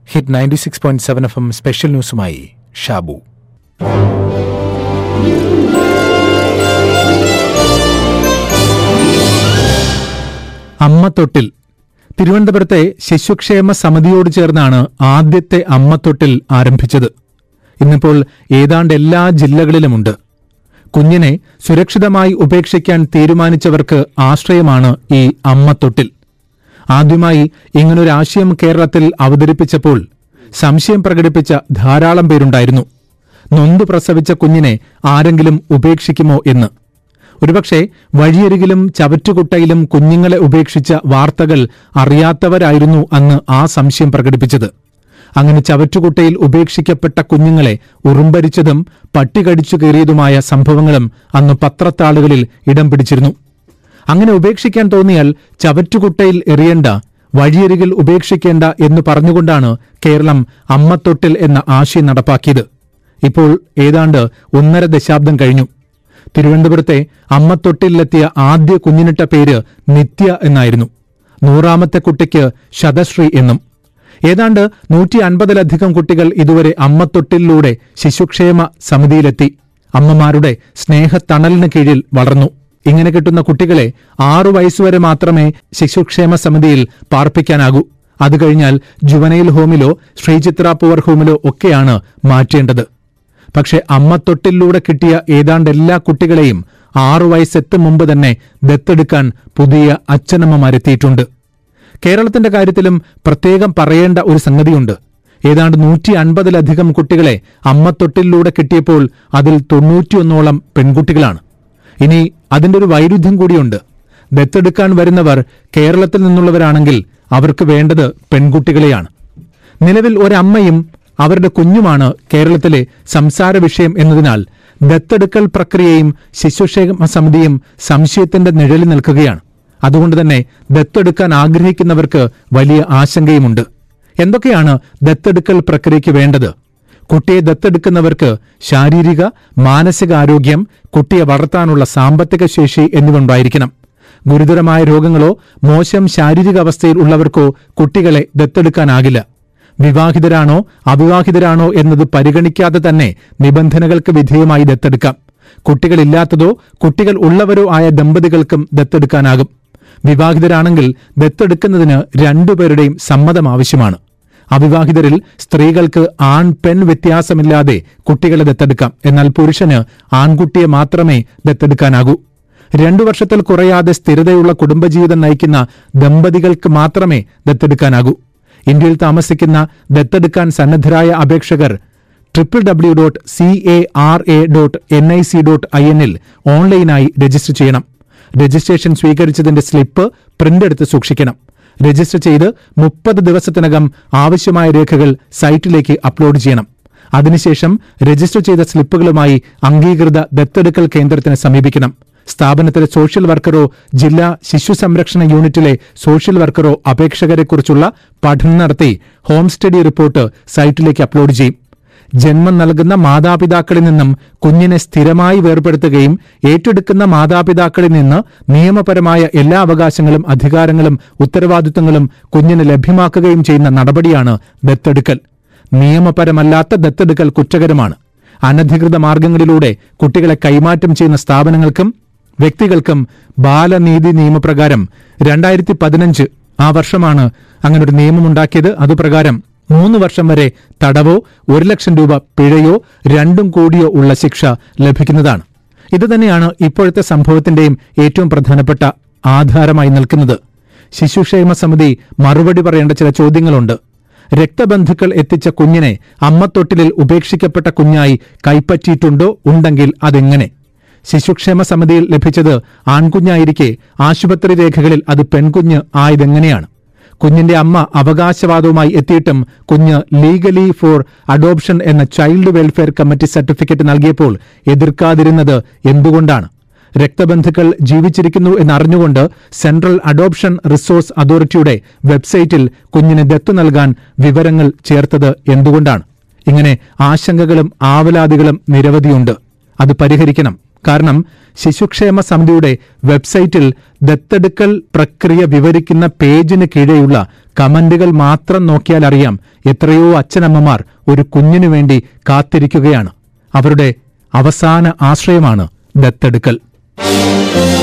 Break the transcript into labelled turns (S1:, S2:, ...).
S1: Hit 96.7 FM special ന്യൂസുമായി ഷാബു. അമ്മത്തൊട്ടിൽ. തിരുവനന്തപുരത്തെ ശിശുക്ഷേമ സമിതിയോട് ചേർന്നാണ് ആദ്യത്തെ അമ്മത്തൊട്ടിൽ ആരംഭിച്ചത്. ഇന്നിപ്പോൾ ഏതാണ്ട് എല്ലാ ജില്ലകളിലുമുണ്ട്. കുഞ്ഞിനെ സുരക്ഷിതമായി ഉപേക്ഷിക്കാൻ തീരുമാനിച്ചവർക്ക് ആശ്രയമാണ് ഈ അമ്മത്തൊട്ടിൽ. ആദ്യമായി ഇങ്ങനൊരാശയം കേരളത്തിൽ അവതരിപ്പിച്ചപ്പോൾ സംശയം പ്രകടിപ്പിച്ച ധാരാളം പേരുണ്ടായിരുന്നു. നൊന്തു പ്രസവിച്ച കുഞ്ഞിനെ ആരെങ്കിലും ഉപേക്ഷിക്കുമോ എന്ന്. ഒരുപക്ഷെ വഴിയരികിലും ചവറ്റുകുട്ടയിലും കുഞ്ഞുങ്ങളെ ഉപേക്ഷിച്ച വാർത്തകൾ അറിയാത്തവരായിരുന്നു അന്ന് ആ സംശയം പ്രകടിപ്പിച്ചത്. അങ്ങനെ ചവറ്റുകുട്ടയിൽ ഉപേക്ഷിക്കപ്പെട്ട കുഞ്ഞുങ്ങളെ ഉറുമ്പരിച്ചതും പട്ടി കടിച്ചു കയറിയതുമായ സംഭവങ്ങളും അന്ന് പത്രത്താളുകളിൽ ഇടം പിടിച്ചിരുന്നു. അങ്ങനെ ഉപേക്ഷിക്കാൻ തോന്നിയാൽ ചവറ്റുകുട്ടയിൽ എറിയേണ്ട, വഴിയരികിൽ ഉപേക്ഷിക്കേണ്ട എന്ന് പറഞ്ഞുകൊണ്ടാണ് കേരളം അമ്മത്തൊട്ടിൽ എന്ന ആശയം നടപ്പാക്കിയത്. ഇപ്പോൾ ഏതാണ്ട് 1.5 ദശാബ്ദം കഴിഞ്ഞു. തിരുവനന്തപുരത്തെ അമ്മത്തൊട്ടിലെത്തിയ ആദ്യ കുഞ്ഞിനിട്ട പേര് നിത്യ എന്നായിരുന്നു. 100ാമത്തെ കുട്ടിക്ക് ശതശ്രീ എന്നും. ഏതാണ്ട് 150ലധികം കുട്ടികൾ ഇതുവരെ അമ്മത്തൊട്ടിലൂടെ ശിശുക്ഷേമ സമിതിയിലെത്തി അമ്മമാരുടെ സ്നേഹത്തണലിന് കീഴിൽ വളർന്നു. ഇങ്ങനെ കിട്ടുന്ന കുട്ടികളെ 6 വയസ്സുവരെ മാത്രമേ ശിശുക്ഷേമ സമിതിയിൽ പാർപ്പിക്കാനാകൂ. അത് കഴിഞ്ഞാൽ ജുവനൈൽ ഹോമിലോ ശ്രീചിത്ര പൂവർ ഹോമിലോ ഒക്കെയാണ് മാറ്റേണ്ടത്. പക്ഷെ അമ്മത്തൊട്ടിലൂടെ കിട്ടിയ ഏതാണ്ട് എല്ലാ കുട്ടികളെയും 6 വയസ്സെത്തും മുമ്പ് തന്നെ ദത്തെടുക്കാൻ പുതിയ അച്ഛനമ്മമാരെത്തിയിട്ടുണ്ട്. കേരളത്തിന്റെ കാര്യത്തിലും പ്രത്യേകം പറയേണ്ട ഒരു സംഗതിയുണ്ട്. ഏതാണ്ട് 150ലധികം കുട്ടികളെ അമ്മത്തൊട്ടിലൂടെ കിട്ടിയപ്പോൾ അതിൽ 91ഓളം പെൺകുട്ടികളാണ്. ഇനി അതിന്റെ ഒരു വൈരുദ്ധ്യം കൂടിയുണ്ട്. ദത്തെടുക്കാൻ വരുന്നവർ കേരളത്തിൽ നിന്നുള്ളവരാണെങ്കിൽ അവർക്ക് വേണ്ടത് പെൺകുട്ടികളെയാണ്. നിലവിൽ ഒരമ്മയും അവരുടെ കുഞ്ഞുമാണ് കേരളത്തിലെ സംസാര വിഷയം എന്നതിനാൽ ദത്തെടുക്കൽ പ്രക്രിയയും ശിശുക്ഷേമ സമിതിയും സംശയത്തിന്റെ നിഴലിൽ നിൽക്കുകയാണ്. അതുകൊണ്ട് തന്നെ ദത്തെടുക്കാൻ ആഗ്രഹിക്കുന്നവർക്ക് വലിയ ആശങ്കയുമുണ്ട്. എന്തൊക്കെയാണ് ദത്തെടുക്കൽ പ്രക്രിയയ്ക്ക് വേണ്ടത്? കുട്ടിയെ ദത്തെടുക്കുന്നവർക്ക് ശാരീരിക, മാനസികാരോഗ്യം, കുട്ടിയെ വളർത്താനുള്ള സാമ്പത്തിക ശേഷി എന്നിവ ഉണ്ടായിരിക്കണം. ഗുരുതരമായ രോഗങ്ങളോ മോശം ശാരീരികാവസ്ഥയിൽ ഉള്ളവർക്കോ കുട്ടികളെ ദത്തെടുക്കാനാകില്ല. വിവാഹിതരാണോ അവിവാഹിതരാണോ എന്നത് പരിഗണിക്കാതെ തന്നെ നിബന്ധനകൾക്ക് വിധേയമായി ദത്തെടുക്കാം. കുട്ടികളില്ലാത്തതോ കുട്ടികൾ ഉള്ളവരോ ആയ ദമ്പതികൾക്കും ദത്തെടുക്കാനാകും. വിവാഹിതരാണെങ്കിൽ ദത്തെടുക്കുന്നതിന് 2 പേരുടെയും സമ്മതം ആവശ്യമാണ്. അവിവാഹിതരിൽ സ്ത്രീകൾക്ക് ആൺ പെൺ വ്യത്യാസമില്ലാതെ കുട്ടികളെ ദത്തെടുക്കാം. എന്നാൽ പുരുഷന് ആൺകുട്ടിയെ മാത്രമേ ദത്തെടുക്കാനാകൂ. 2 വർഷത്തിൽ കുറയാതെ സ്ഥിരതയുള്ള കുടുംബജീവിതം നയിക്കുന്ന ദമ്പതികൾക്ക് മാത്രമേ ദത്തെടുക്കാനാകൂ. ഇന്ത്യയിൽ താമസിക്കുന്ന ദത്തെടുക്കാൻ സന്നദ്ധരായ അപേക്ഷകർ www.cara.nic.in ഓൺലൈനായി രജിസ്റ്റർ ചെയ്യണം. രജിസ്ട്രേഷൻ സ്വീകരിച്ചതിന്റെ സ്ലിപ്പ് പ്രിന്റ് എടുത്ത് സൂക്ഷിക്കണം. രജിസ്റ്റർ ചെയ്ത് 30 ദിവസത്തിനകം ആവശ്യമായ രേഖകൾ സൈറ്റിലേക്ക് അപ്ലോഡ് ചെയ്യണം. അതിനുശേഷം രജിസ്റ്റർ ചെയ്ത സ്ലിപ്പുകളുമായി അംഗീകൃത ദത്തെടുക്കൽ കേന്ദ്രത്തിന് സമീപിക്കണം. സ്ഥാപനത്തിലെ സോഷ്യൽ വർക്കറോ ജില്ലാ ശിശു സംരക്ഷണ യൂണിറ്റിലെ സോഷ്യൽ വർക്കറോ അപേക്ഷകരെക്കുറിച്ചുള്ള പഠനം നടത്തി ഹോം സ്റ്റഡി റിപ്പോർട്ട് സൈറ്റിലേക്ക് അപ്ലോഡ് ചെയ്യും. ജന്മം നൽകുന്ന മാതാപിതാക്കളിൽ നിന്നും കുഞ്ഞിനെ സ്ഥിരമായി വേർപെടുത്തുകയും ഏറ്റെടുക്കുന്ന മാതാപിതാക്കളിൽ നിന്ന് നിയമപരമായ എല്ലാ അവകാശങ്ങളും അധികാരങ്ങളും ഉത്തരവാദിത്തങ്ങളും കുഞ്ഞിന് ലഭ്യമാക്കുകയും ചെയ്യുന്ന നടപടിയാണ് ദത്തെടുക്കൽ. നിയമപരമല്ലാത്ത ദത്തെടുക്കൽ കുറ്റകരമാണ്. അനധികൃത മാർഗങ്ങളിലൂടെ കുട്ടികളെ കൈമാറ്റം ചെയ്യുന്ന സ്ഥാപനങ്ങൾക്കും വ്യക്തികൾക്കും ബാലനീതി നിയമപ്രകാരം 2015 ആ വർഷമാണ് അങ്ങനൊരു നിയമമുണ്ടാക്കിയത്. അതുപ്രകാരം 3 വർഷം വരെ തടവോ 1 ലക്ഷം രൂപ പിഴയോ 2 കോടിയോ ഉള്ള ശിക്ഷ ലഭിക്കുന്നതാണ്. ഇതുതന്നെയാണ് ഇപ്പോഴത്തെ സംഭവത്തിന്റെയും ഏറ്റവും പ്രധാനപ്പെട്ട ആധാരമായി നിൽക്കുന്നത്. ശിശുക്ഷേമ സമിതി മറുപടി പറയേണ്ട ചില ചോദ്യങ്ങളുണ്ട്. രക്തബന്ധുക്കൾ എത്തിച്ച കുഞ്ഞിനെ അമ്മത്തൊട്ടിലിൽ ഉപേക്ഷിക്കപ്പെട്ട കുഞ്ഞായി കൈപ്പറ്റിയിട്ടുണ്ടോ? ഉണ്ടെങ്കിൽ അതെങ്ങനെ? ശിശുക്ഷേമ സമിതിയിൽ ലഭിച്ചത് ആൺകുഞ്ഞായിരിക്കെ ആശുപത്രി രേഖകളിൽ അത് പെൺകുഞ്ഞ് ആയതെങ്ങനെയാണ്? കുഞ്ഞിന്റെ അമ്മ അവകാശവാദവുമായി എത്തിയിട്ടും കുഞ്ഞ് ലീഗലി ഫോർ അഡോപ്ഷൻ എന്ന ചൈൽഡ് വെൽഫെയർ കമ്മിറ്റി സർട്ടിഫിക്കറ്റ് നൽകിയപ്പോൾ എതിർക്കാതിരുന്നത് എന്തുകൊണ്ടാണ്? രക്തബന്ധുക്കൾ ജീവിച്ചിരിക്കുന്നു എന്നറിഞ്ഞുകൊണ്ട് സെൻട്രൽ അഡോപ്ഷൻ റിസോഴ്സ് അതോറിറ്റിയുടെ വെബ്സൈറ്റിൽ കുഞ്ഞിന് ദത്തു നൽകാൻ വിവരങ്ങൾ ചേർത്തത് എന്തുകൊണ്ടാണ്? ഇങ്ങനെ ആശങ്കകളും ആവലാതികളും നിരവധിയുണ്ട്. അത് പരിഹരിക്കണം. കാരണം ശിശുക്ഷേമ സമിതിയുടെ വെബ്സൈറ്റിൽ ദത്തെടുക്കൽ പ്രക്രിയ വിവരിക്കുന്ന പേജിന് കീഴെയുള്ള കമന്റുകൾ മാത്രം നോക്കിയാൽ അറിയാം എത്രയോ അച്ഛനമ്മമാർ ഒരു കുഞ്ഞിനു വേണ്ടി കാത്തിരിക്കുകയാണ്. അവരുടെ അവസാന ആശ്രയമാണ് ദത്തെടുക്കൽ.